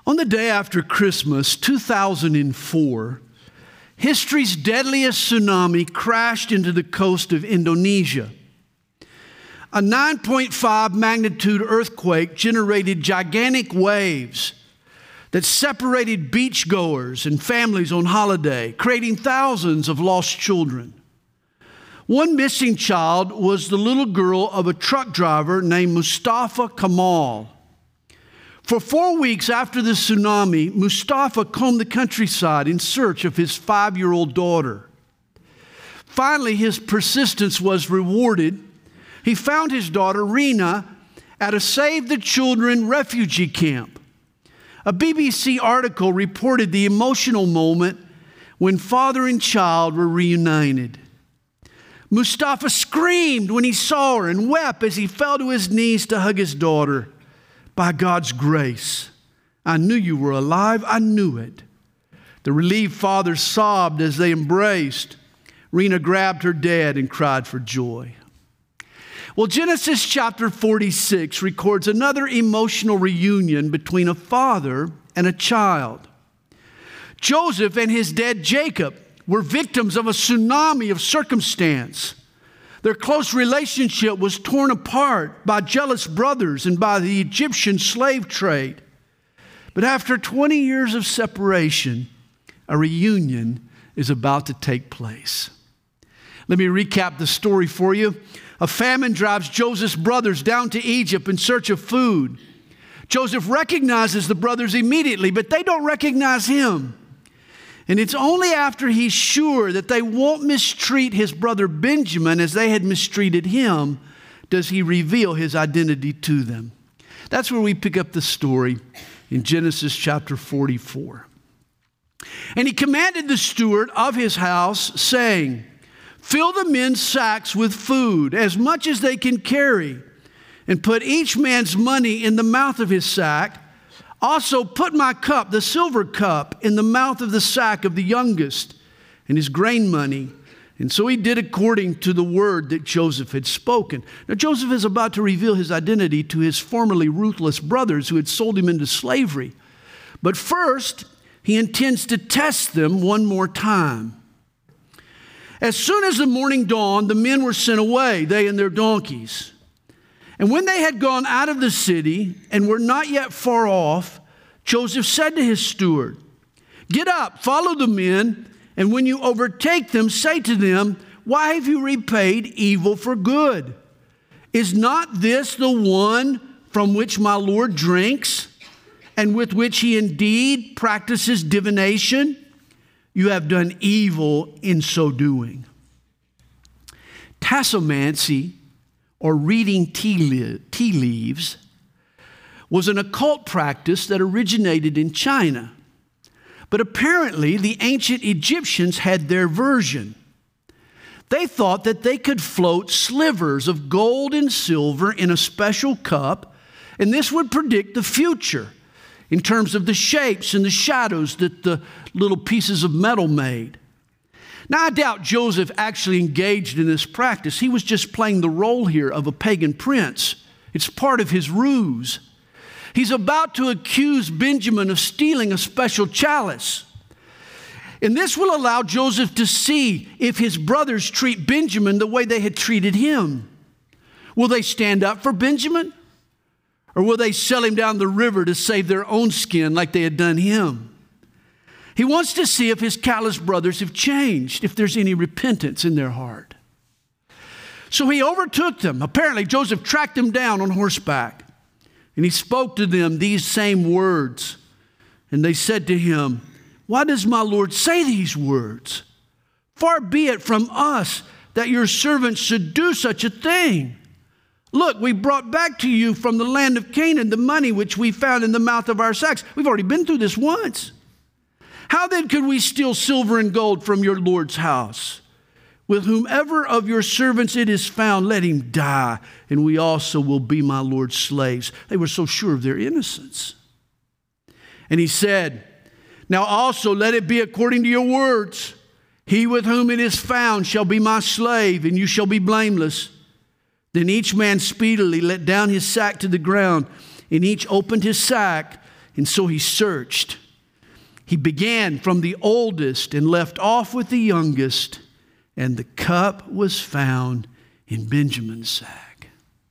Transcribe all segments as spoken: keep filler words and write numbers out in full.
On the day after Christmas, two thousand four, history's deadliest tsunami crashed into the coast of Indonesia. A nine point five magnitude earthquake generated gigantic waves that separated beachgoers and families on holiday, creating thousands of lost children. One missing child was the little girl of a truck driver named Mustafa Kamal. For four weeks after the tsunami, Mustafa combed the countryside in search of his five-year-old daughter. Finally, his persistence was rewarded. He found his daughter, Rina, at a Save the Children refugee camp. A B B C article reported the emotional moment when father and child were reunited. Mustafa screamed when he saw her and wept as he fell to his knees to hug his daughter. By God's grace, I knew you were alive. I knew it. The relieved father sobbed as they embraced. Rina grabbed her dad and cried for joy. Well, Genesis chapter forty-six records another emotional reunion between a father and a child. Joseph and his dad Jacob were victims of a tsunami of circumstance. Their close relationship was torn apart by jealous brothers and by the Egyptian slave trade. But after twenty years of separation, a reunion is about to take place. Let me recap the story for you. A famine drives Joseph's brothers down to Egypt in search of food. Joseph recognizes the brothers immediately, but they don't recognize him. And it's only after he's sure that they won't mistreat his brother Benjamin as they had mistreated him does he reveal his identity to them. That's where we pick up the story in Genesis chapter forty-four. And he commanded the steward of his house, saying, "Fill the men's sacks with food, as much as they can carry, and put each man's money in the mouth of his sack. Also put my cup, the silver cup, in the mouth of the sack of the youngest, and his grain money." And so he did according to the word that Joseph had spoken. Now Joseph is about to reveal his identity to his formerly ruthless brothers who had sold him into slavery. But first, he intends to test them one more time. As soon as the morning dawned, the men were sent away, they and their donkeys. And when they had gone out of the city and were not yet far off, Joseph said to his steward, "Get up, follow the men, and when you overtake them, say to them, 'Why have you repaid evil for good? Is not this the one from which my Lord drinks, and with which he indeed practices divination? You have done evil in so doing.'" Tassomancy, or reading tea, tea leaves, was an occult practice that originated in China. But apparently the ancient Egyptians had their version. They thought that they could float slivers of gold and silver in a special cup, and this would predict the future in terms of the shapes and the shadows that the little pieces of metal made. Now, I doubt Joseph actually engaged in this practice. He was just playing the role here of a pagan prince. It's part of his ruse. He's about to accuse Benjamin of stealing a special chalice. And this will allow Joseph to see if his brothers treat Benjamin the way they had treated him. Will they stand up for Benjamin? Or will they sell him down the river to save their own skin like they had done him? He wants to see if his callous brothers have changed, if there's any repentance in their heart. So he overtook them. Apparently, Joseph tracked them down on horseback, and he spoke to them these same words. And they said to him, "Why does my Lord say these words? Far be it from us that your servants should do such a thing. Look, we brought back to you from the land of Canaan the money which we found in the mouth of our sacks." We've already been through this once. "How then could we steal silver and gold from your Lord's house? With whomever of your servants it is found, let him die, and we also will be my Lord's slaves." They were so sure of their innocence. And he said, "Now also let it be according to your words. He with whom it is found shall be my slave, and you shall be blameless." Then each man speedily let down his sack to the ground, and each opened his sack, And so he searched. He began from the oldest and left off with the youngest, and the cup was found in Benjamin's sack.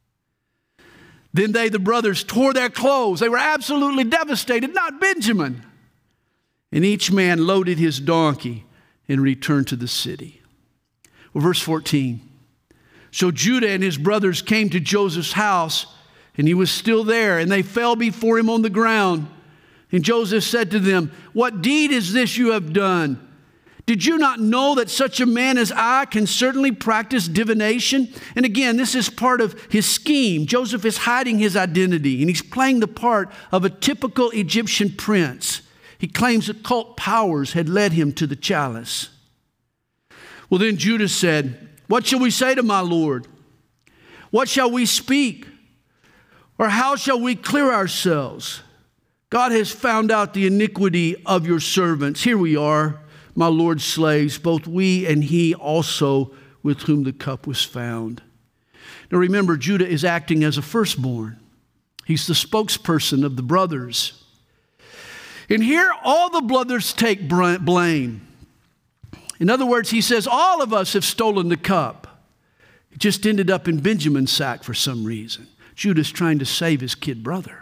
Then they, the brothers, tore their clothes. They were absolutely devastated, not Benjamin. And each man loaded his donkey and returned to the city. Well, verse fourteen. So Judah and his brothers came to Joseph's house, and he was still there, and they fell before him on the ground. And Joseph said to them, "What deed is this you have done? Did you not know that such a man as I can certainly practice divination?" And again, this is part of his scheme. Joseph is hiding his identity, and he's playing the part of a typical Egyptian prince. He claims occult powers had led him to the chalice. Well, then Judah said, "What shall we say to my Lord? What shall we speak? Or how shall we clear ourselves? God has found out the iniquity of your servants. Here we are, my Lord's slaves, both we and he also with whom the cup was found." Now remember, Judah is acting as a firstborn. He's the spokesperson of the brothers. And here all the brothers take blame. In other words, he says, all of us have stolen the cup. It just ended up in Benjamin's sack for some reason. Judah's trying to save his kid brother.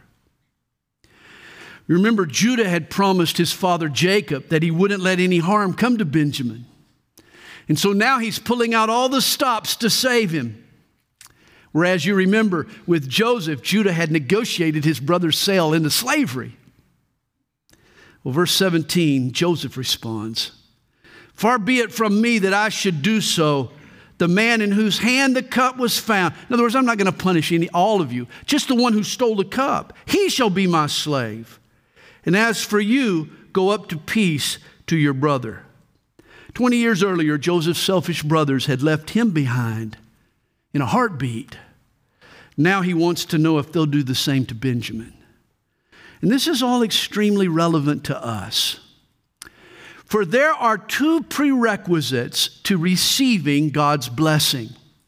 Remember, Judah had promised his father Jacob that he wouldn't let any harm come to Benjamin. And so now he's pulling out all the stops to save him. Whereas you remember, with Joseph, Judah had negotiated his brother's sale into slavery. Well, verse seventeen, Joseph responds, "Far be it from me that I should do so. The man in whose hand the cup was found." In other words, I'm not going to punish any, all of you. Just the one who stole the cup. He shall be my slave. And as for you, go up to peace to your brother. Twenty years earlier, Joseph's selfish brothers had left him behind in a heartbeat. Now he wants to know if they'll do the same to Benjamin. And this is all extremely relevant to us. For there are two prerequisites to receiving God's blessing.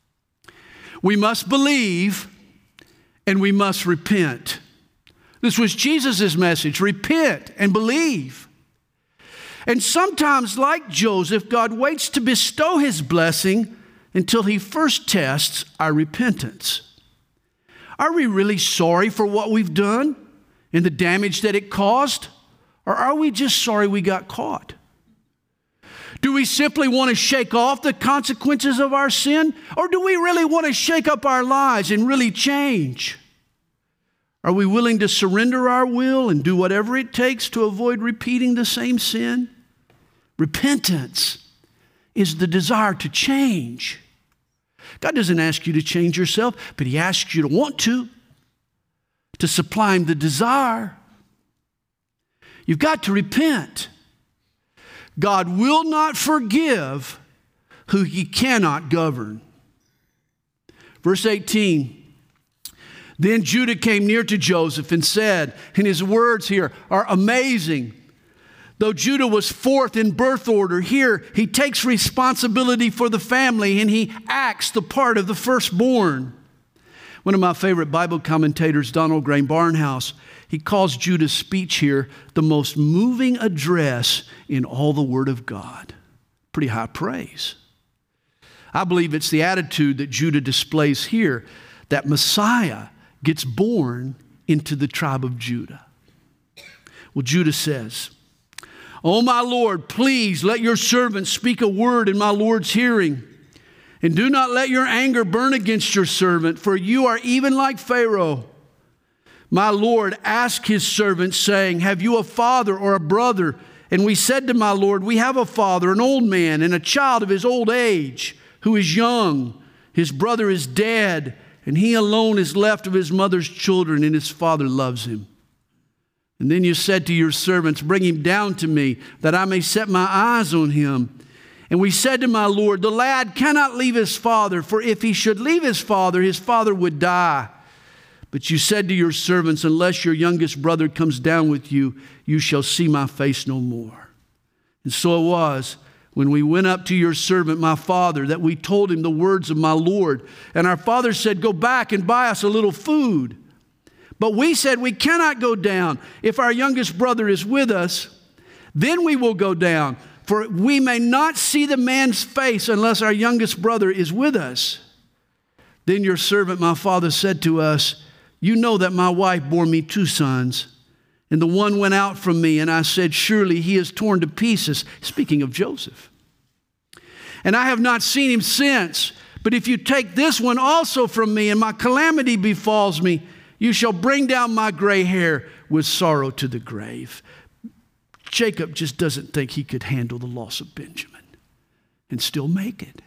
We must believe and we must repent. This was Jesus' message: repent and believe. And sometimes, like Joseph, God waits to bestow his blessing until he first tests our repentance. Are we really sorry for what we've done and the damage that it caused? Or are we just sorry we got caught? Do we simply want to shake off the consequences of our sin? Or do we really want to shake up our lives and really change? Are we willing to surrender our will and do whatever it takes to avoid repeating the same sin? Repentance is the desire to change. God doesn't ask you to change yourself, but he asks you to want to, to supply him the desire. You've got to repent. God will not forgive who he cannot govern. Verse eighteen, then Judah came near to Joseph and said, and his words here are amazing. Though Judah was fourth in birth order, here he takes responsibility for the family and he acts the part of the firstborn. One of my favorite Bible commentators, Donald Graham Barnhouse, he calls Judah's speech here the most moving address in all the Word of God. Pretty high praise. I believe it's the attitude that Judah displays here, that Messiah gets born into the tribe of Judah. Well, Judah says, "Oh, my Lord, please let your servant speak a word in my Lord's hearing. And do not let your anger burn against your servant, for you are even like Pharaoh. My Lord asked his servant, saying, have you a father or a brother? And we said to my Lord, we have a father, an old man, and a child of his old age, who is young. His brother is dead, and he alone is left of his mother's children, and his father loves him. And then you said to your servants, bring him down to me, that I may set my eyes on him. And we said to my Lord, the lad cannot leave his father, for if he should leave his father, his father would die. But you said to your servants, unless your youngest brother comes down with you, you shall see my face no more. And so it was, when we went up to your servant, my father, that we told him the words of my Lord. And our father said, go back and buy us a little food. But we said, we cannot go down. If our youngest brother is with us, then we will go down. For we may not see the man's face unless our youngest brother is with us. Then your servant, my father, said to us, you know that my wife bore me two sons, and the one went out from me, and I said, surely he is torn to pieces. Speaking of Joseph. And I have not seen him since. But if you take this one also from me, and my calamity befalls me, you shall bring down my gray hair with sorrow to the grave. Jacob just doesn't think he could handle the loss of Benjamin and still make it.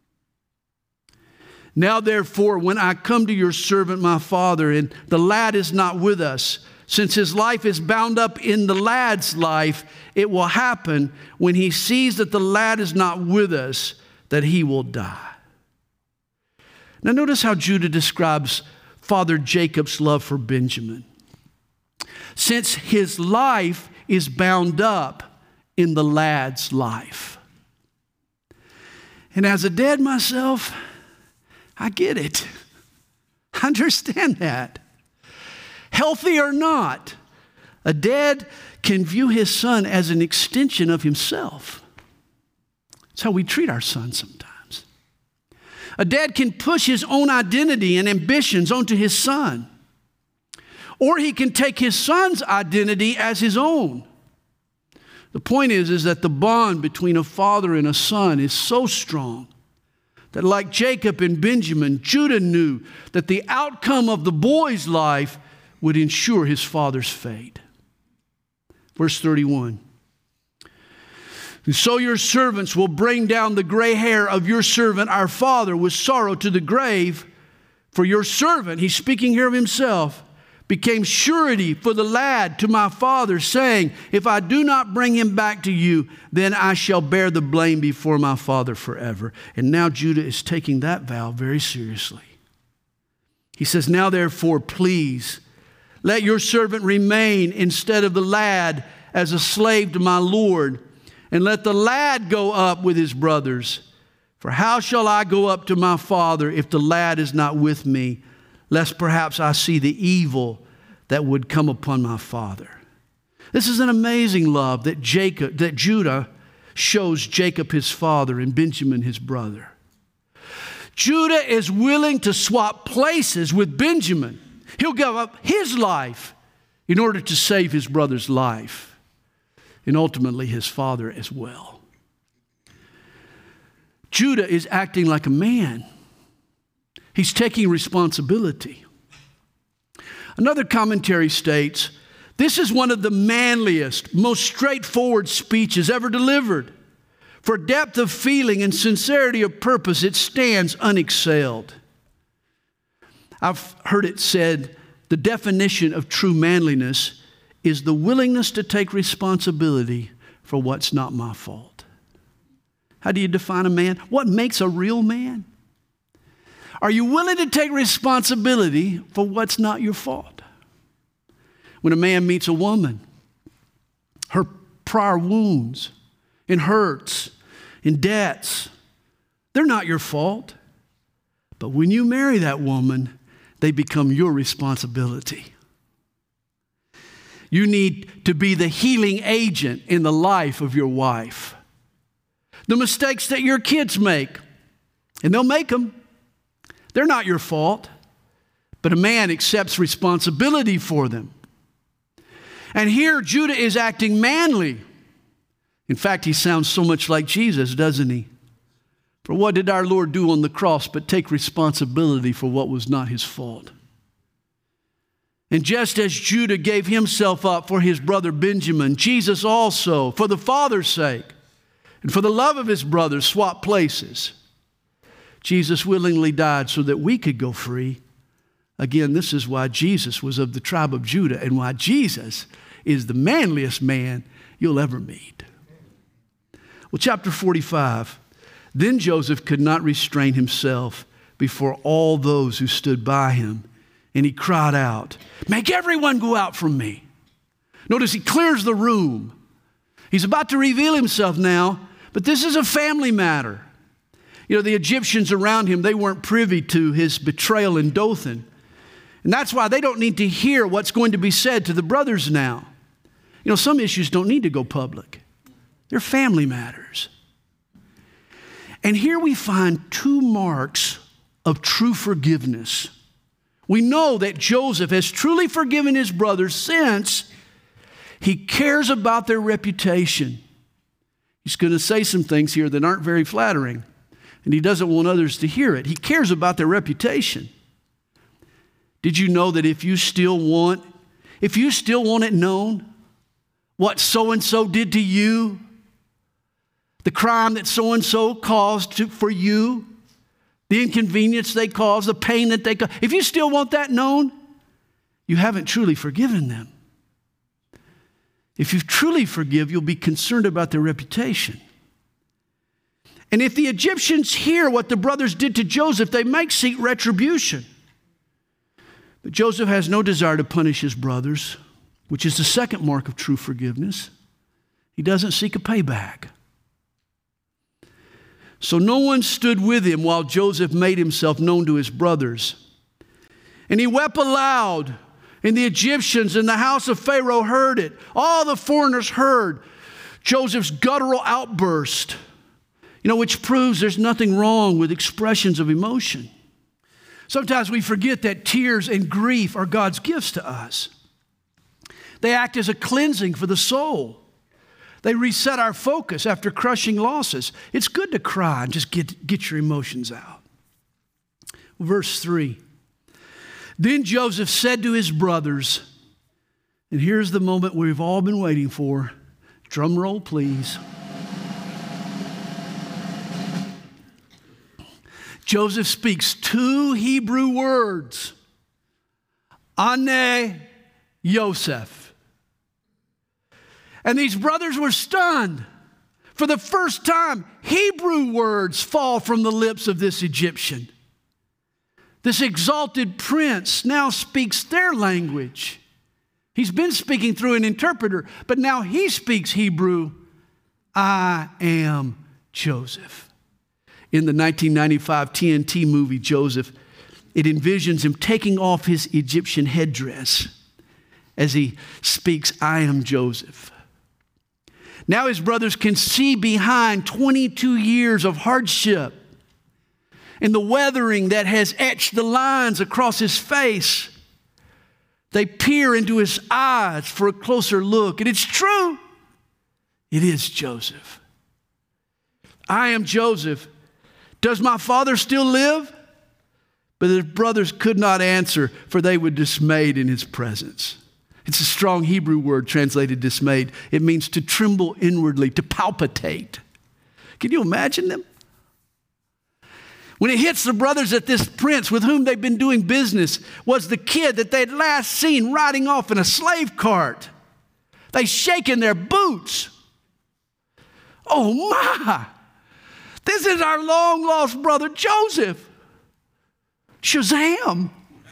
Now, therefore, when I come to your servant, my father, and the lad is not with us, since his life is bound up in the lad's life, it will happen when he sees that the lad is not with us, that he will die. Now, notice how Judah describes Father Jacob's love for Benjamin. Since his life is bound up in the lad's life. And as a dad myself, I get it. I understand that. Healthy or not, a dad can view his son as an extension of himself. That's how we treat our sons sometimes. A dad can push his own identity and ambitions onto his son. Or he can take his son's identity as his own. The point is, is that the bond between a father and a son is so strong that like Jacob and Benjamin, Judah knew that the outcome of the boy's life would ensure his father's fate. Verse thirty-one. And so your servants will bring down the gray hair of your servant, our father, with sorrow to the grave. For your servant, he's speaking here of himself, became surety for the lad to my father, saying, if I do not bring him back to you, then I shall bear the blame before my father forever. And now Judah is taking that vow very seriously. He says, now therefore, please, let your servant remain instead of the lad as a slave to my Lord, and let the lad go up with his brothers. For how shall I go up to my father if the lad is not with me, lest perhaps I see the evil that would come upon my father? This is an amazing love that Jacob, that Judah shows Jacob his father and Benjamin his brother. Judah is willing to swap places with Benjamin. He'll give up his life in order to save his brother's life, and ultimately his father as well. Judah is acting like a man. He's taking responsibility. Another commentary states, this is one of the manliest, most straightforward speeches ever delivered. For depth of feeling and sincerity of purpose, it stands unexcelled. I've heard it said, the definition of true manliness is the willingness to take responsibility for what's not my fault. How do you define a man? What makes a real man? Are you willing to take responsibility for what's not your fault? When a man meets a woman, her prior wounds and hurts and debts, they're not your fault. But when you marry that woman, they become your responsibility. You need to be the healing agent in the life of your wife. The mistakes that your kids make, and they'll make them, they're not your fault, but a man accepts responsibility for them. And here Judah is acting manly. In fact, he sounds so much like Jesus, doesn't he? For what did our Lord do on the cross but take responsibility for what was not his fault? And just as Judah gave himself up for his brother Benjamin, Jesus also, for the Father's sake and for the love of his brothers, swapped places. Jesus willingly died so that we could go free. Again, this is why Jesus was of the tribe of Judah and why Jesus is the manliest man you'll ever meet. Well, chapter forty-five. Then Joseph could not restrain himself before all those who stood by him, and he cried out, "Make everyone go out from me." Notice he clears the room. He's about to reveal himself now, but this is a family matter. You know, the Egyptians around him, they weren't privy to his betrayal in Dothan. And that's why they don't need to hear what's going to be said to the brothers now. You know, some issues don't need to go public. They're family matters. And here we find two marks of true forgiveness. We know that Joseph has truly forgiven his brothers since he cares about their reputation. He's going to say some things here that aren't very flattering, and he doesn't want others to hear it. He cares about their reputation. Did you know that if you still want, if you still want it known, what so-and-so did to you, the crime that so-and-so caused to, for you, the inconvenience they caused, the pain that they caused, if you still want that known, you haven't truly forgiven them. If you truly forgive, you'll be concerned about their reputation. And if the Egyptians hear what the brothers did to Joseph, they might seek retribution. But Joseph has no desire to punish his brothers, which is the second mark of true forgiveness. He doesn't seek a payback. So no one stood with him while Joseph made himself known to his brothers. And he wept aloud, and the Egyptians in the house of Pharaoh heard it. All the foreigners heard Joseph's guttural outburst, you know, which proves there's nothing wrong with expressions of emotion. Sometimes we forget that tears and grief are God's gifts to us. They act as a cleansing for the soul. They reset our focus after crushing losses. It's good to cry and just get, get your emotions out. Verse three. Then Joseph said to his brothers, and here's the moment we've all been waiting for. Drum roll, please. Joseph speaks two Hebrew words. Ane Yosef. And these brothers were stunned. For the first time, Hebrew words fall from the lips of this Egyptian. This exalted prince now speaks their language. He's been speaking through an interpreter, but now he speaks Hebrew. I am Joseph. In the nineteen ninety-five T N T movie, Joseph, it envisions him taking off his Egyptian headdress as he speaks, I am Joseph. Now his brothers can see behind twenty-two years of hardship and the weathering that has etched the lines across his face. They peer into his eyes for a closer look, and it's true. It is Joseph. I am Joseph. Does my father still live? But his brothers could not answer, for they were dismayed in his presence. It's a strong Hebrew word translated dismayed. It means to tremble inwardly, to palpitate. Can you imagine them? When it hits the brothers that this prince with whom they've been doing business was the kid that they'd last seen riding off in a slave cart, they shake in their boots. Oh my! This is our long-lost brother Joseph. Shazam!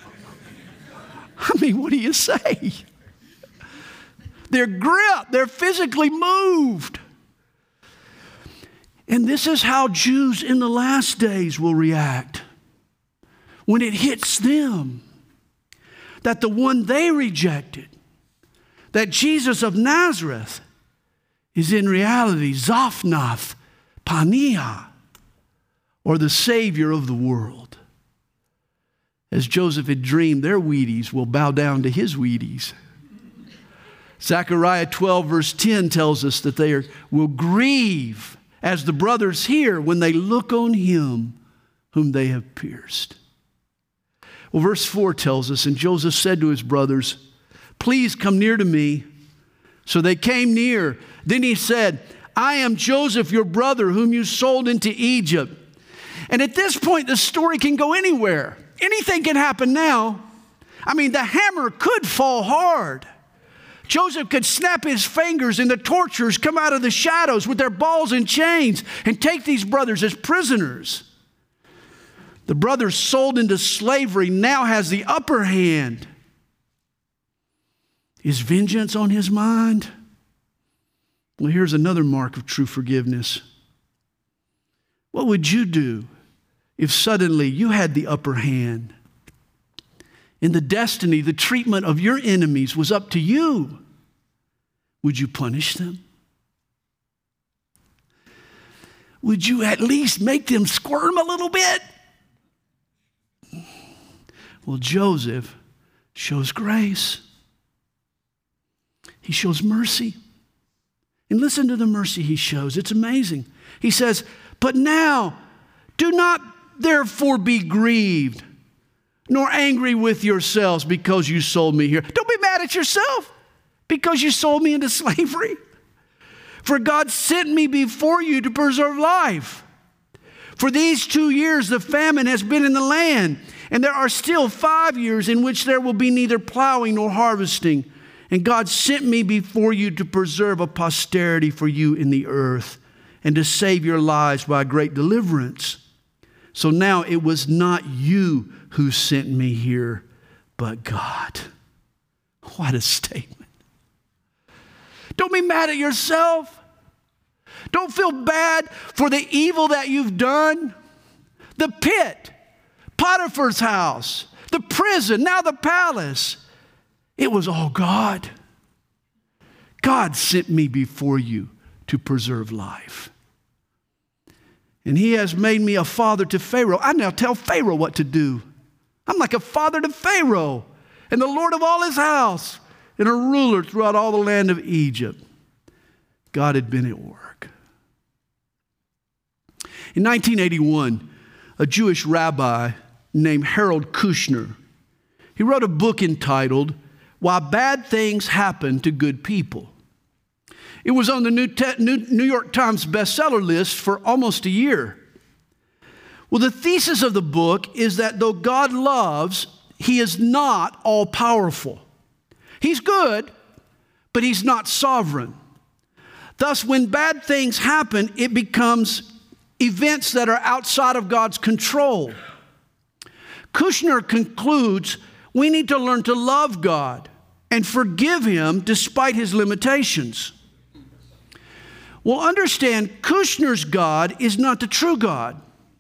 I mean, what do you say? They're gripped. They're physically moved. And this is how Jews in the last days will react when it hits them that the one they rejected, that Jesus of Nazareth, is in reality Zophnath Paneah, or the Savior of the world. As Joseph had dreamed, their Wheaties will bow down to his Wheaties. Zechariah twelve verse ten tells us that they are, will grieve as the brothers hear when they look on him whom they have pierced. Well, verse four tells us, and Joseph said to his brothers, please come near to me. So they came near. Then he said, I am Joseph, your brother, whom you sold into Egypt. And at this point, the story can go anywhere. Anything can happen now. I mean, the hammer could fall hard. Joseph could snap his fingers and the torturers come out of the shadows with their balls and chains and take these brothers as prisoners. The brothers sold into slavery now has the upper hand. Is vengeance on his mind? Well, here's another mark of true forgiveness. What would you do if suddenly you had the upper hand and the destiny, the treatment of your enemies was up to you, would you punish them? Would you at least make them squirm a little bit? Well, Joseph shows grace. He shows mercy. And listen to the mercy he shows. It's amazing. He says, but now do not therefore be grieved, nor angry with yourselves because you sold me here. Don't be mad at yourself because you sold me into slavery. For God sent me before you to preserve life. For these two years the famine has been in the land, and there are still five years in which there will be neither plowing nor harvesting. And God sent me before you to preserve a posterity for you in the earth, and to save your lives by great deliverance. So now it was not you who sent me here, but God. What a statement. Don't be mad at yourself. Don't feel bad for the evil that you've done. The pit, Potiphar's house, the prison, now the palace. It was all God. God sent me before you to preserve life. And he has made me a father to Pharaoh. I now tell Pharaoh what to do. I'm like a father to Pharaoh and the Lord of all his house and a ruler throughout all the land of Egypt. God had been at work. In nineteen eighty-one, a Jewish rabbi named Harold Kushner, he wrote a book entitled, Why Bad Things Happen to Good People. It was on the New, Te- New York Times bestseller list for almost a year. Well, the thesis of the book is that though God loves, he is not all-powerful. He's good, but he's not sovereign. Thus, when bad things happen, it becomes events that are outside of God's control. Kushner concludes we need to learn to love God and forgive him despite his limitations. Well, understand, Kushner's God is not the true God.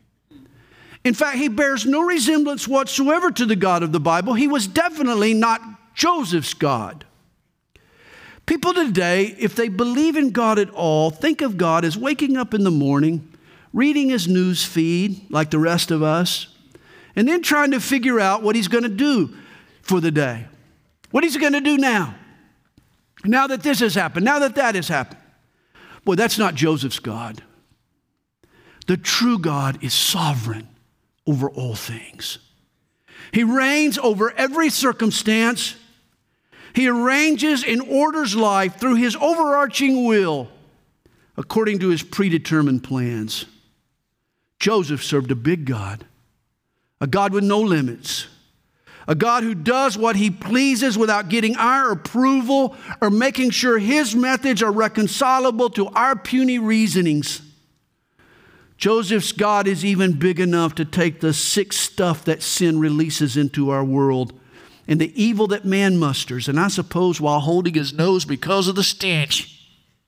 In fact, he bears no resemblance whatsoever to the God of the Bible. He was definitely not Joseph's God. People today, if they believe in God at all, think of God as waking up in the morning, reading his news feed like the rest of us, and then trying to figure out what he's going to do for the day. What he's going to do now. Now that this has happened, now that that has happened. Boy, that's not Joseph's God. The true God is sovereign over all things. He reigns over every circumstance. He arranges and orders life through his overarching will according to his predetermined plans. Joseph served a big God, a God with no limits, a God who does what he pleases without getting our approval or making sure his methods are reconcilable to our puny reasonings. Joseph's God is even big enough to take the sick stuff that sin releases into our world and the evil that man musters, and I suppose while holding his nose because of the stench,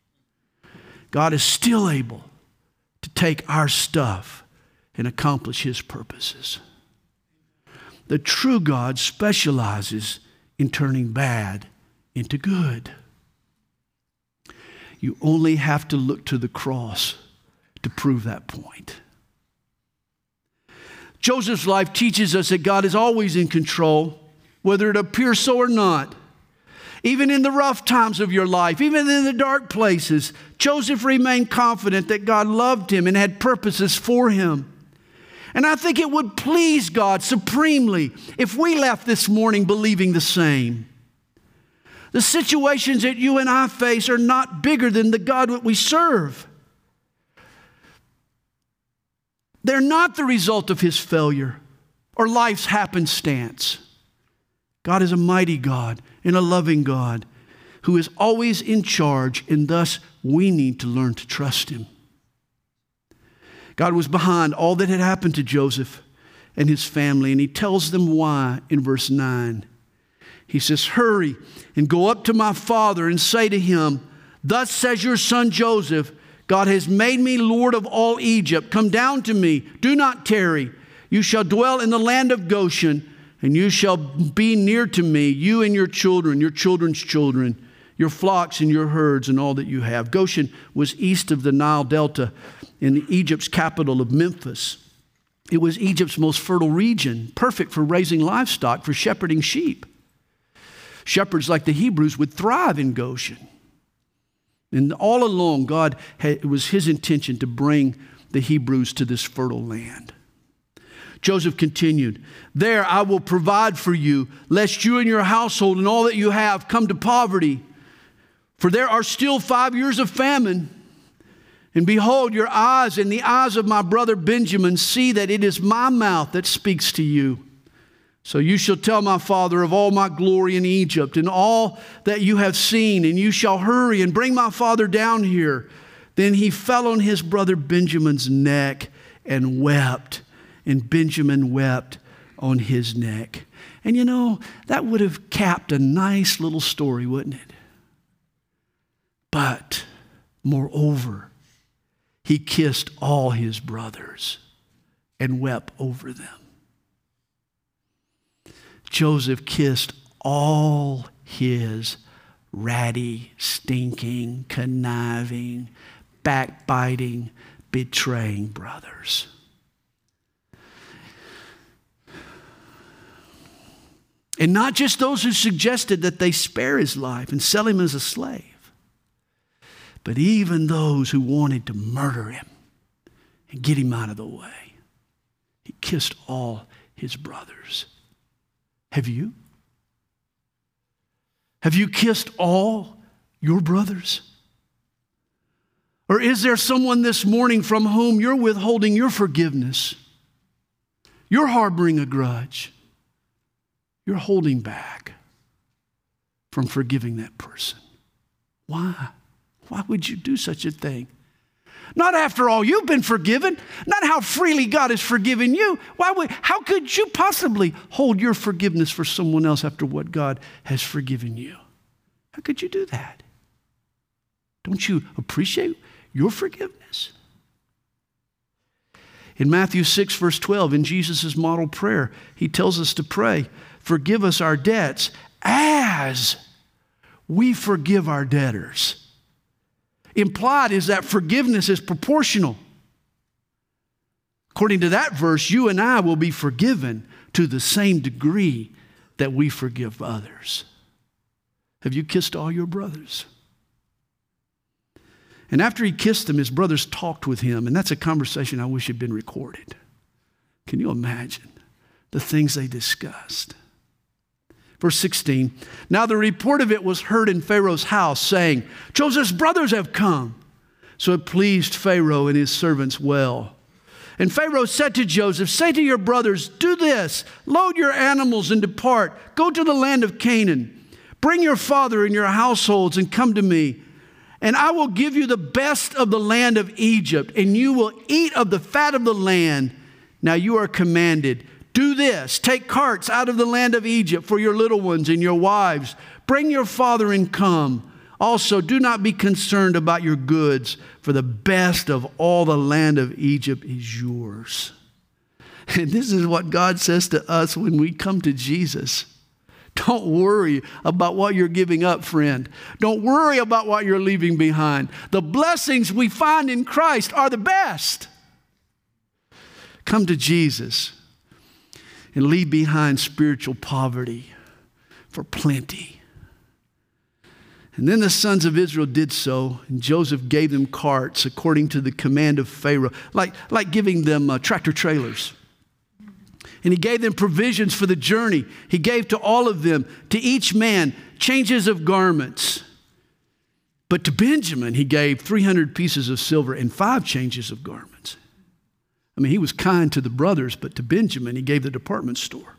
God is still able to take our stuff and accomplish his purposes. The true God specializes in turning bad into good. You only have to look to the cross to prove that point. Joseph's life teaches us that God is always in control, whether it appears so or not. Even in the rough times of your life, even in the dark places, Joseph remained confident that God loved him and had purposes for him. And I think it would please God supremely if we left this morning believing the same. The situations that you and I face are not bigger than the God that we serve. They're not the result of his failure or life's happenstance. God is a mighty God and a loving God who is always in charge, and thus we need to learn to trust him. God was behind all that had happened to Joseph and his family, and he tells them why in verse nine. He says, hurry and go up to my father and say to him, thus says your son Joseph, God has made me Lord of all Egypt. Come down to me. Do not tarry. You shall dwell in the land of Goshen, And you shall be near to me, you and your children, your children's children, your flocks and your herds and all that you have. Goshen was east of the Nile Delta in Egypt's capital of Memphis. It was Egypt's most fertile region, perfect for raising livestock, for shepherding sheep. Shepherds like the Hebrews would thrive in Goshen. And all along, God had, it was his intention to bring the Hebrews to this fertile land. Joseph continued, there I will provide for you, lest you and your household and all that you have come to poverty. For there are still five years of famine. And behold, your eyes and the eyes of my brother Benjamin see that it is my mouth that speaks to you. So you shall tell my father of all my glory in Egypt and all that you have seen, and you shall hurry and bring my father down here. Then he fell on his brother Benjamin's neck and wept, and Benjamin wept on his neck. And you know, that would have capped a nice little story, wouldn't it? But moreover, he kissed all his brothers and wept over them. Joseph kissed all his ratty, stinking, conniving, backbiting, betraying brothers. And not just those who suggested that they spare his life and sell him as a slave, but even those who wanted to murder him and get him out of the way. He kissed all his brothers. Have you? Have you kissed all your brothers? Or is there someone this morning from whom you're withholding your forgiveness? You're harboring a grudge. You're holding back from forgiving that person. Why? Why would you do such a thing? Not after all you've been forgiven. Not how freely God has forgiven you. Why would, how could you possibly hold your forgiveness for someone else after what God has forgiven you? How could you do that? Don't you appreciate your forgiveness? In Matthew six, verse twelve, in Jesus' model prayer, he tells us to pray, forgive us our debts as we forgive our debtors. Implied is that forgiveness is proportional. According to that verse, you and I will be forgiven to the same degree that we forgive others. Have you kissed all your brothers? And after he kissed them, his brothers talked with him, and that's a conversation I wish had been recorded. Can you imagine the things they discussed? Verse sixteen, now the report of it was heard in Pharaoh's house, saying, Joseph's brothers have come. So it pleased Pharaoh and his servants well. And Pharaoh said to Joseph, say to your brothers, do this, load your animals and depart. Go to the land of Canaan. Bring your father and your households and come to me. And I will give you the best of the land of Egypt, and you will eat of the fat of the land. Now you are commanded, do this, take carts out of the land of Egypt for your little ones and your wives. Bring your father and come. Also, do not be concerned about your goods, for the best of all the land of Egypt is yours. And this is what God says to us when we come to Jesus. Don't worry about what you're giving up, friend. Don't worry about what you're leaving behind. The blessings we find in Christ are the best. Come to Jesus and leave behind spiritual poverty for plenty. And then the sons of Israel did so, and Joseph gave them carts according to the command of Pharaoh, like, like giving them uh, tractor trailers. And he gave them provisions for the journey. He gave to all of them, to each man, changes of garments. But to Benjamin, he gave three hundred pieces of silver and five changes of garments. I mean, he was kind to the brothers, but to Benjamin, he gave the department store.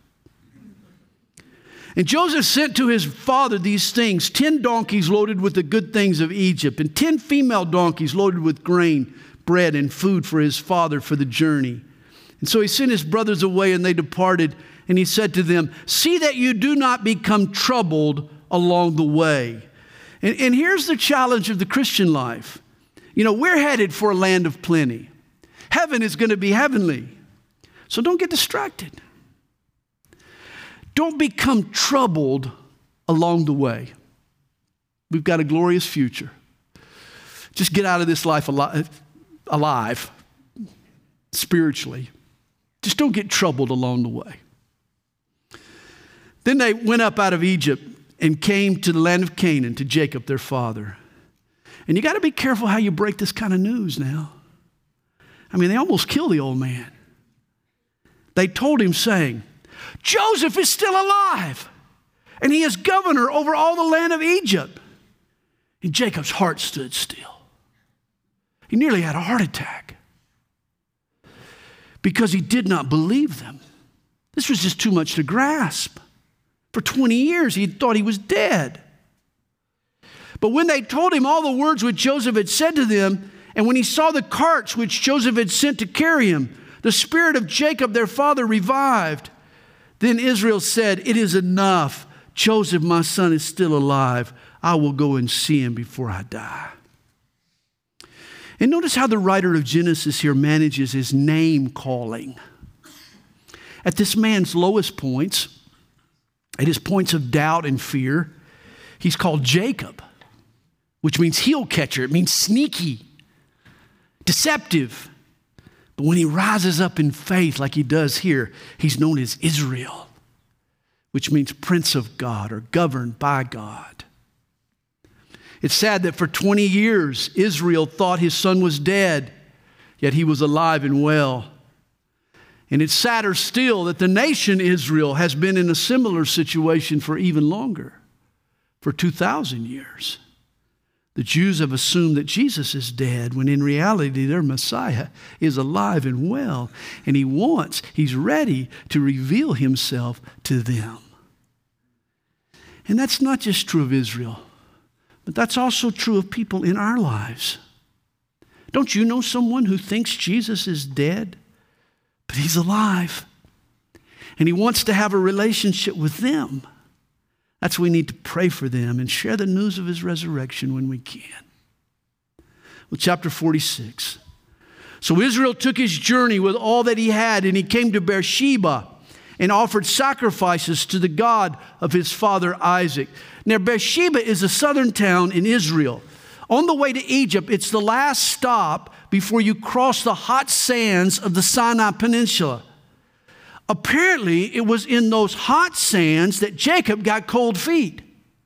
And Joseph sent to his father these things, ten donkeys loaded with the good things of Egypt, and ten female donkeys loaded with grain, bread, and food for his father for the journey. And so he sent his brothers away, and they departed. And he said to them, see that you do not become troubled along the way. And, and here's the challenge of the Christian life. You know, we're headed for a land of plenty. Heaven is going to be heavenly. So don't get distracted. Don't become troubled along the way. We've got a glorious future. Just get out of this life alive, alive spiritually. Just don't get troubled along the way. Then they went up out of Egypt and came to the land of Canaan, to Jacob, their father. And you got to be careful how you break this kind of news now. I mean, they almost killed the old man. They told him, saying, Joseph is still alive, and he is governor over all the land of Egypt. And Jacob's heart stood still. He nearly had a heart attack because he did not believe them. This was just too much to grasp. For twenty years, he thought he was dead. But when they told him all the words which Joseph had said to them, and when he saw the carts which Joseph had sent to carry him, the spirit of Jacob, their father, revived. Then Israel said, it is enough. Joseph, my son, is still alive. I will go and see him before I die. And notice how the writer of Genesis here manages his name calling. At this man's lowest points, at his points of doubt and fear, he's called Jacob, which means heel catcher. It means sneaky, deceptive. But when he rises up in faith like he does here, he's known as Israel, which means prince of God or governed by God. It's sad that for twenty years, Israel thought his son was dead, yet he was alive and well. And it's sadder still that the nation Israel has been in a similar situation for even longer, for two thousand years. The Jews have assumed that Jesus is dead when in reality their Messiah is alive and well. And he wants, he's ready to reveal himself to them. And that's not just true of Israel, but that's also true of people in our lives. Don't you know someone who thinks Jesus is dead, but he's alive? And he wants to have a relationship with them. That's why we need to pray for them and share the news of his resurrection when we can. Well, chapter forty-six. So Israel took his journey with all that he had, and he came to Beersheba and offered sacrifices to the God of his father Isaac. Now, Beersheba is a southern town in Israel. On the way to Egypt, it's the last stop before you cross the hot sands of the Sinai Peninsula. Apparently, it was in those hot sands that Jacob got cold feet.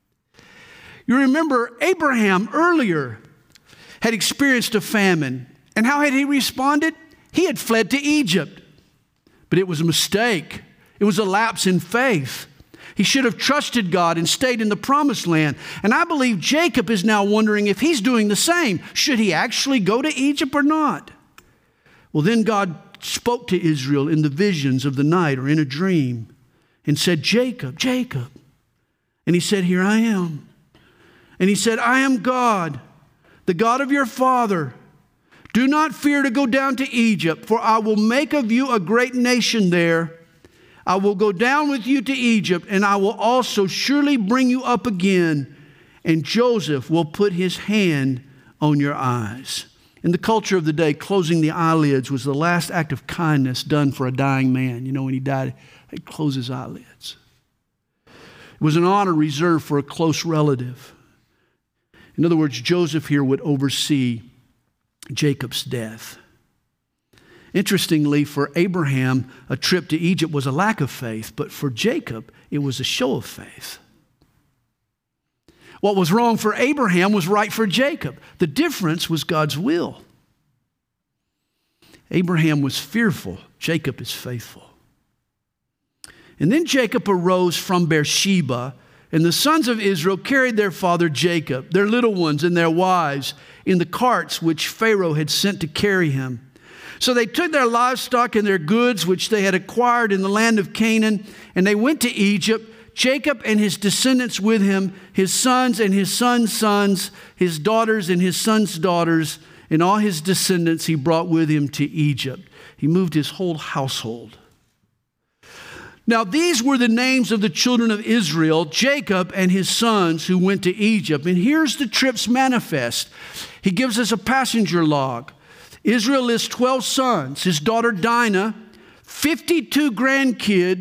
You remember Abraham earlier had experienced a famine. And how had he responded? He had fled to Egypt. But it was a mistake. It was a lapse in faith. He should have trusted God and stayed in the promised land. And I believe Jacob is now wondering if he's doing the same. Should he actually go to Egypt or not? Well, then God spoke to Israel in the visions of the night or in a dream and said, Jacob, Jacob. And he said, here I am. And he said, I am God, the God of your father. Do not fear to go down to Egypt, for I will make of you a great nation there. I will go down with you to Egypt, and I will also surely bring you up again, and Joseph will put his hand on your eyes. In the culture of the day, closing the eyelids was the last act of kindness done for a dying man. You know, when he died, he'd close his eyelids. It was an honor reserved for a close relative. In other words, Joseph here would oversee Jacob's death. Interestingly, for Abraham, a trip to Egypt was a lack of faith, but for Jacob, it was a show of faith. What was wrong for Abraham was right for Jacob. The difference was God's will. Abraham was fearful. Jacob is faithful. And then Jacob arose from Beersheba, and the sons of Israel carried their father Jacob, their little ones and their wives, in the carts which Pharaoh had sent to carry him. So they took their livestock and their goods, which they had acquired in the land of Canaan, and they went to Egypt, Jacob and his descendants with him, his sons and his sons' sons, his daughters and his sons' daughters, and all his descendants he brought with him to Egypt. He moved his whole household. Now these were the names of the children of Israel, Jacob and his sons who went to Egypt. And here's the trip's manifest. He gives us a passenger log. Israel lists twelve sons, his daughter Dinah, fifty-two grandkids,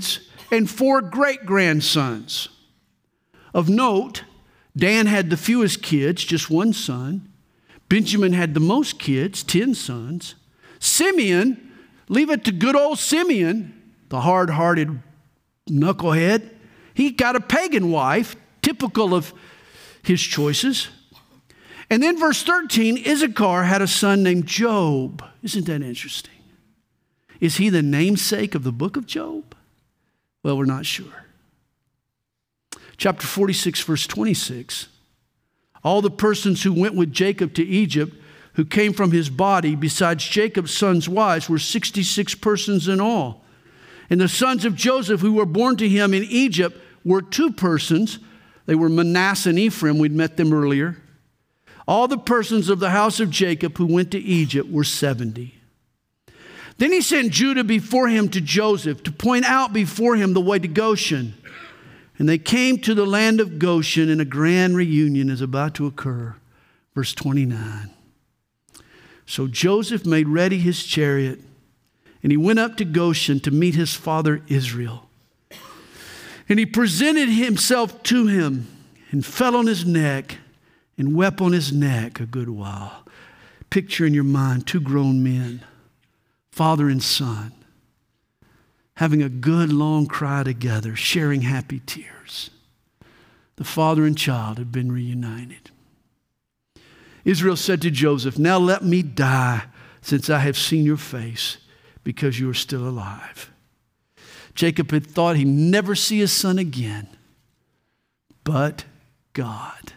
and four great-grandsons. Of note, Dan had the fewest kids, just one son. Benjamin had the most kids, ten sons. Simeon, leave it to good old Simeon, the hard-hearted knucklehead. He got a pagan wife, typical of his choices. And then verse thirteen, Issachar had a son named Job. Isn't that interesting? Is he the namesake of the book of Job? Well, we're not sure. Chapter forty-six, verse twenty-six. All the persons who went with Jacob to Egypt, who came from his body, besides Jacob's sons' wives, were sixty-six persons in all. And the sons of Joseph who were born to him in Egypt were two persons. They were Manasseh and Ephraim. We'd met them earlier. All the persons of the house of Jacob who went to Egypt were seventy. Then he sent Judah before him to Joseph to point out before him the way to Goshen. And they came to the land of Goshen, and a grand reunion is about to occur. Verse twenty-nine. So Joseph made ready his chariot, and he went up to Goshen to meet his father Israel. And he presented himself to him and fell on his neck and wept on his neck a good while. Picture in your mind two grown men, father and son, having a good long cry together, sharing happy tears. The father and child had been reunited. Israel said to Joseph, "Now let me die, since I have seen your face, because you are still alive." Jacob had thought he'd never see his son again, but God.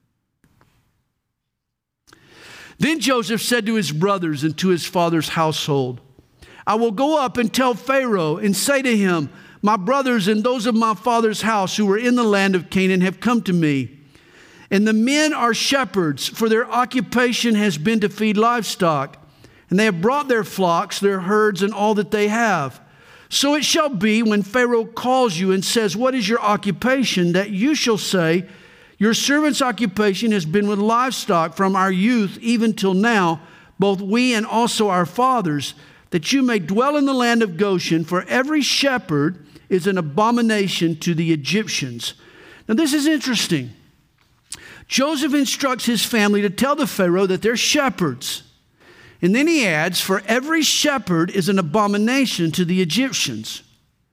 Then Joseph said to his brothers and to his father's household, "I will go up and tell Pharaoh and say to him, my brothers and those of my father's house who were in the land of Canaan have come to me. And the men are shepherds, for their occupation has been to feed livestock. And they have brought their flocks, their herds, and all that they have. So it shall be when Pharaoh calls you and says, 'What is your occupation?' that you shall say, 'Your servant's occupation has been with livestock from our youth even till now, both we and also our fathers, that you may dwell in the land of Goshen, for every shepherd is an abomination to the Egyptians.'" Now this is interesting. Joseph instructs his family to tell the Pharaoh that they're shepherds. And then he adds, "For every shepherd is an abomination to the Egyptians."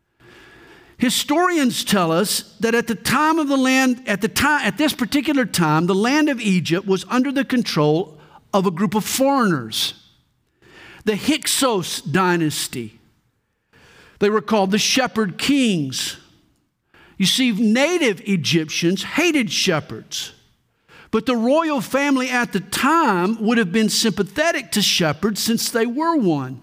Historians tell us that at the time of the land, at the time, at this particular time, the land of Egypt was under the control of a group of foreigners, the Hyksos dynasty. They were called the shepherd kings. You see, native Egyptians hated shepherds. But the royal family at the time would have been sympathetic to shepherds since they were one.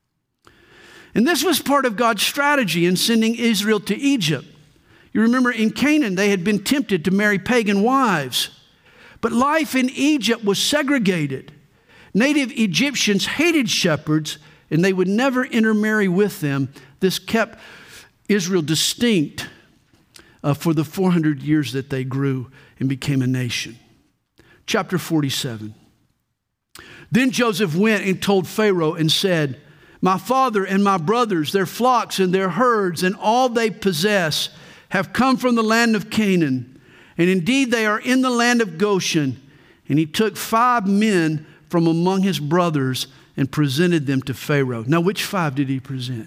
And this was part of God's strategy in sending Israel to Egypt. You remember in Canaan, they had been tempted to marry pagan wives. But life in Egypt was segregated. Native Egyptians hated shepherds, and they would never intermarry with them. This kept Israel distinct uh, for the four hundred years that they grew and became a nation. Chapter forty-seven. Then Joseph went and told Pharaoh and said, "My father and my brothers, their flocks and their herds and all they possess have come from the land of Canaan. And indeed they are in the land of Goshen." And he took five men from among his brothers and presented them to Pharaoh. Now, which five did he present?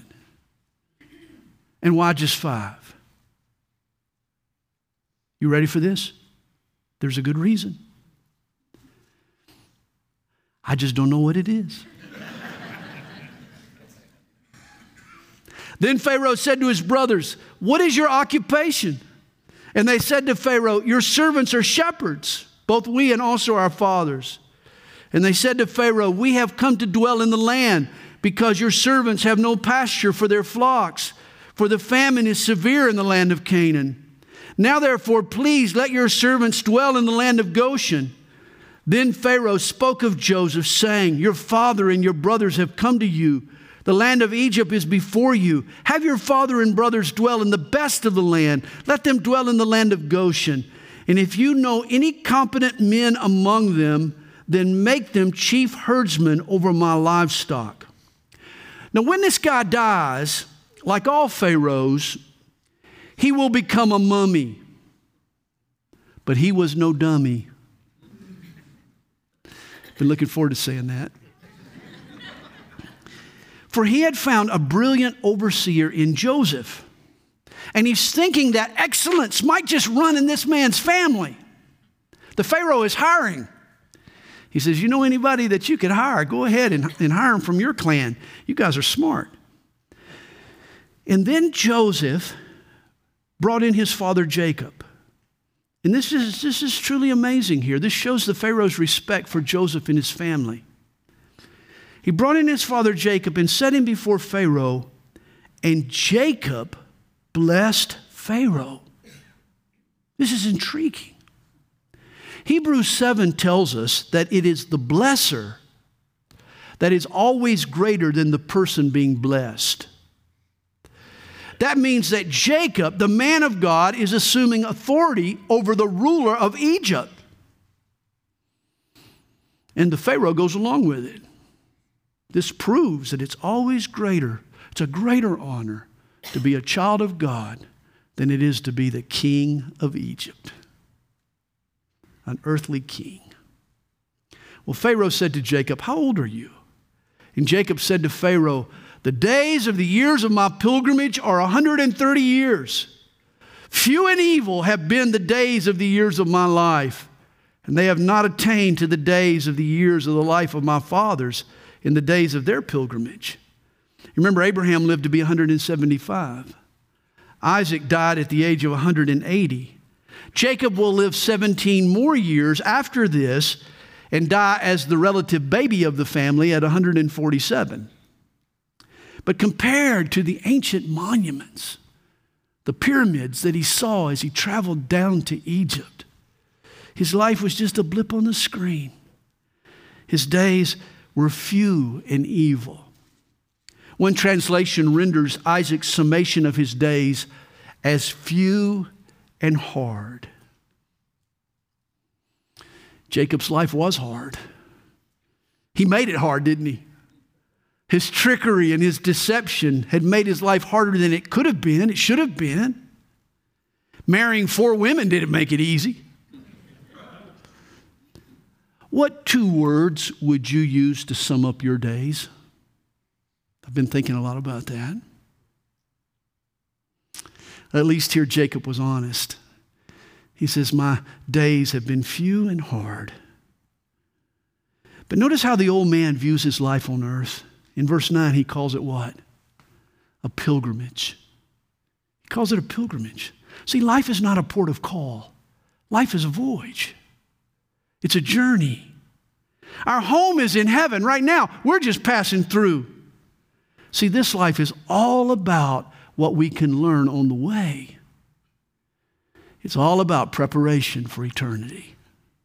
And why just five? You ready for this? There's a good reason. I just don't know what it is. Then Pharaoh said to his brothers, "What is your occupation?" And they said to Pharaoh, "Your servants are shepherds, both we and also our fathers." And they said to Pharaoh, "We have come to dwell in the land because your servants have no pasture for their flocks, for the famine is severe in the land of Canaan. Now therefore, please let your servants dwell in the land of Goshen." Then Pharaoh spoke of Joseph, saying, "Your father and your brothers have come to you. The land of Egypt is before you. Have your father and brothers dwell in the best of the land. Let them dwell in the land of Goshen. And if you know any competent men among them, then make them chief herdsmen over my livestock." Now, when this guy dies, like all pharaohs, he will become a mummy. But he was no dummy. Been looking forward to saying that. For he had found a brilliant overseer in Joseph. And he's thinking that excellence might just run in this man's family. The Pharaoh is hiring. He says, you know anybody that you could hire? Go ahead and, and hire him from your clan. You guys are smart. And then Joseph brought in his father Jacob. And this is, this is truly amazing here. This shows the Pharaoh's respect for Joseph and his family. He brought in his father Jacob and set him before Pharaoh, and Jacob blessed Pharaoh. This is intriguing. Hebrews seven tells us that it is the blesser that is always greater than the person being blessed. That means that Jacob, the man of God, is assuming authority over the ruler of Egypt. And the Pharaoh goes along with it. This proves that it's always greater, it's a greater honor to be a child of God than it is to be the king of Egypt. An earthly king. Well, Pharaoh said to Jacob, how old are you? And Jacob said to Pharaoh, the days of the years of my pilgrimage are one hundred thirty years. Few and evil have been the days of the years of my life, and they have not attained to the days of the years of the life of my fathers in the days of their pilgrimage. Remember, Abraham lived to be one hundred seventy-five. Isaac died at the age of one hundred eighty. Jacob will live seventeen more years after this and die as the relative baby of the family at one hundred forty-seven. But compared to the ancient monuments, the pyramids that he saw as he traveled down to Egypt, his life was just a blip on the screen. His days were few and evil. One translation renders Isaac's summation of his days as few and hard. Jacob's life was hard. He made it hard, didn't he? His trickery and his deception had made his life harder than it could have been. It should have been. Marrying four women didn't make it easy. What two words would you use to sum up your days? I've been thinking a lot about that. At least here Jacob was honest. He says, my days have been few and hard. But notice how the old man views his life on earth. In verse nine, he calls it what? A pilgrimage. He calls it a pilgrimage. See, life is not a port of call. Life is a voyage. It's a journey. Our home is in heaven right now. We're just passing through. See, this life is all about what we can learn on the way. It's all about preparation for eternity.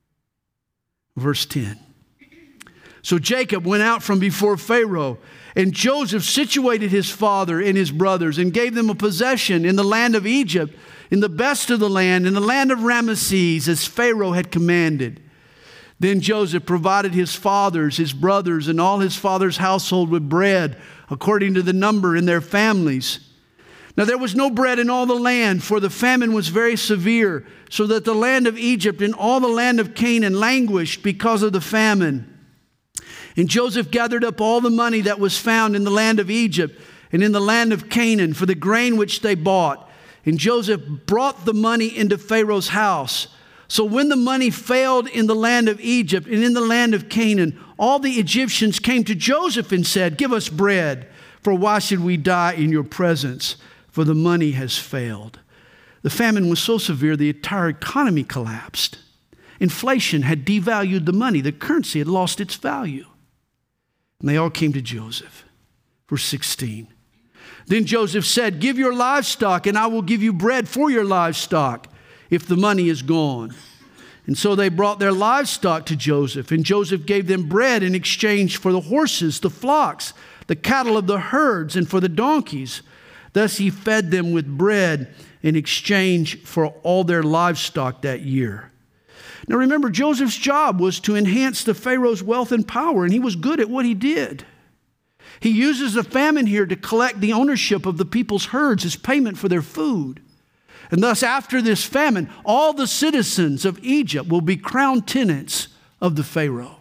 Verse ten. So Jacob went out from before Pharaoh, and Joseph situated his father and his brothers and gave them a possession in the land of Egypt, in the best of the land, in the land of Ramesses, as Pharaoh had commanded. Then Joseph provided his fathers, his brothers, and all his father's household with bread, according to the number in their families. Now there was no bread in all the land, for the famine was very severe, so that the land of Egypt and all the land of Canaan languished because of the famine. And Joseph gathered up all the money that was found in the land of Egypt and in the land of Canaan for the grain which they bought. And Joseph brought the money into Pharaoh's house. So when the money failed in the land of Egypt and in the land of Canaan, all the Egyptians came to Joseph and said, give us bread, for why should we die in your presence? For the money has failed. The famine was so severe the entire economy collapsed. Inflation had devalued the money. The currency had lost its value. And they all came to Joseph. Verse sixteen. Then Joseph said, give your livestock, and I will give you bread for your livestock, if the money is gone. And so they brought their livestock to Joseph, and Joseph gave them bread in exchange for the horses, the flocks, the cattle of the herds, and for the donkeys. Thus he fed them with bread in exchange for all their livestock that year. Now remember, Joseph's job was to enhance the Pharaoh's wealth and power, and he was good at what he did. He uses the famine here to collect the ownership of the people's herds as payment for their food. And thus, after this famine, all the citizens of Egypt will be crowned tenants of the Pharaoh.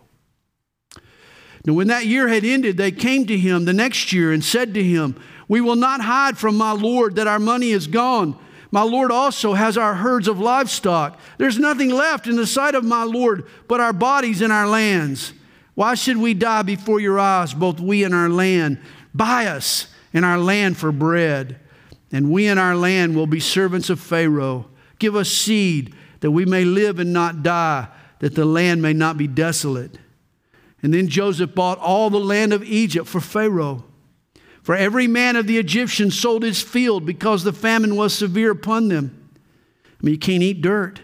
Now, when that year had ended, they came to him the next year and said to him, "We will not hide from my Lord that our money is gone. My Lord also has our herds of livestock. There's nothing left in the sight of my Lord but our bodies and our lands. Why should we die before your eyes, both we and our land? Buy us and our land for bread, and we and our land will be servants of Pharaoh. Give us seed that we may live and not die, that the land may not be desolate." And then Joseph bought all the land of Egypt for Pharaoh. For every man of the Egyptians sold his field because the famine was severe upon them. I mean, you can't eat dirt.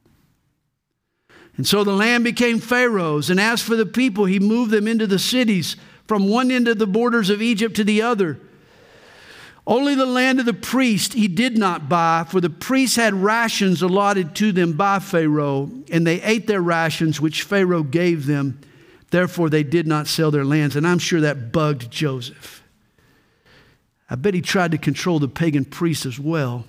And so the land became Pharaoh's. And as for the people, he moved them into the cities from one end of the borders of Egypt to the other. Only the land of the priest he did not buy, for the priests had rations allotted to them by Pharaoh, and they ate their rations which Pharaoh gave them. Therefore, they did not sell their lands. And I'm sure that bugged Joseph. I bet he tried to control the pagan priests as well.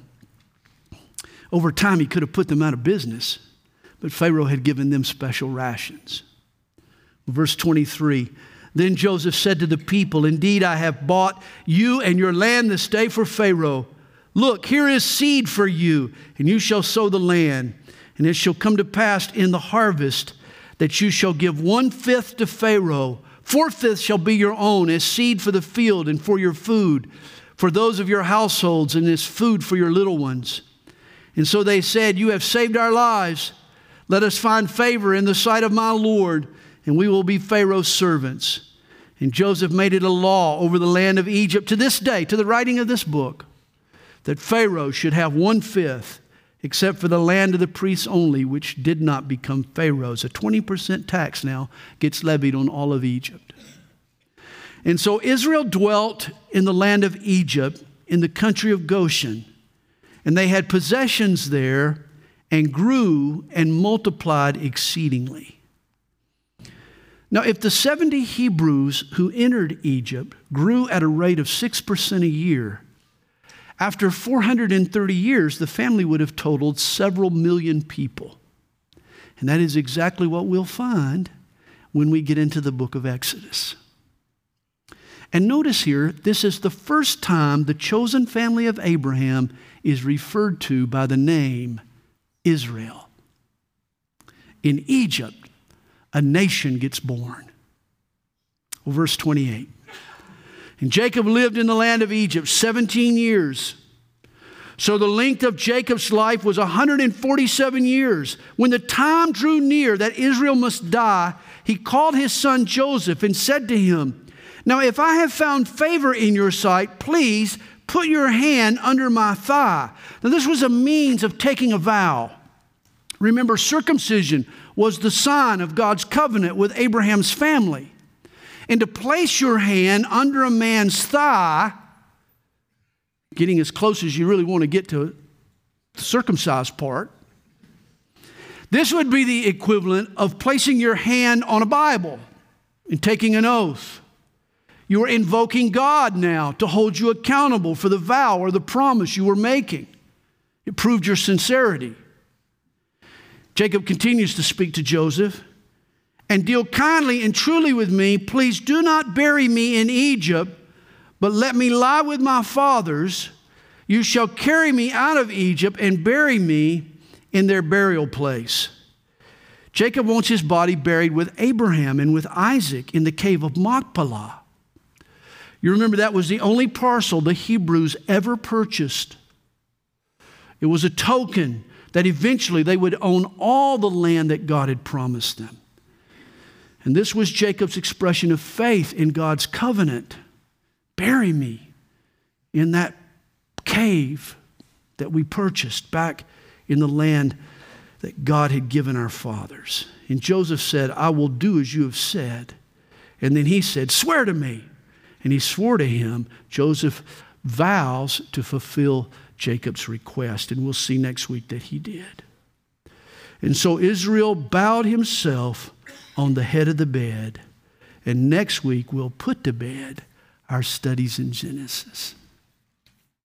Over time, he could have put them out of business, but Pharaoh had given them special rations. Verse twenty-three, then Joseph said to the people, "Indeed, I have bought you and your land this day for Pharaoh. Look, here is seed for you, and you shall sow the land. And it shall come to pass in the harvest that you shall give one-fifth to Pharaoh. Four-fifths shall be your own as seed for the field and for your food, for those of your households, and as food for your little ones." And so they said, "You have saved our lives. Let us find favor in the sight of my Lord, and we will be Pharaoh's servants." And Joseph made it a law over the land of Egypt to this day, to the writing of this book, that Pharaoh should have one-fifth, except for the land of the priests only, which did not become Pharaoh's. A twenty percent tax now gets levied on all of Egypt. And so Israel dwelt in the land of Egypt, in the country of Goshen, and they had possessions there and grew and multiplied exceedingly. Now, if the seventy Hebrews who entered Egypt grew at a rate of six percent a year, after four hundred thirty years, the family would have totaled several million people. And that is exactly what we'll find when we get into the book of Exodus. And notice here, this is the first time the chosen family of Abraham is referred to by the name Israel. In Egypt, a nation gets born. Well, verse twenty-eight. And Jacob lived in the land of Egypt seventeen years. So the length of Jacob's life was one hundred forty-seven years. When the time drew near that Israel must die, he called his son Joseph and said to him, "Now if I have found favor in your sight, please put your hand under my thigh." Now this was a means of taking a vow. Remember, circumcision was the sign of God's covenant with Abraham's family. And to place your hand under a man's thigh, getting as close as you really want to get to the circumcised part, this would be the equivalent of placing your hand on a Bible and taking an oath. You are invoking God now to hold you accountable for the vow or the promise you were making. It proved your sincerity. Jacob continues to speak to Joseph. "And deal kindly and truly with me. Please do not bury me in Egypt, but let me lie with my fathers. You shall carry me out of Egypt and bury me in their burial place." Jacob wants his body buried with Abraham and with Isaac in the cave of Machpelah. You remember that was the only parcel the Hebrews ever purchased. It was a token that eventually they would own all the land that God had promised them. And this was Jacob's expression of faith in God's covenant. Bury me in that cave that we purchased back in the land that God had given our fathers. And Joseph said, "I will do as you have said." And then he said, "Swear to me." And he swore to him. Joseph vows to fulfill Jacob's request. And we'll see next week that he did. And so Israel bowed himself on the head of the bed. And next week we'll put to bed our studies in Genesis.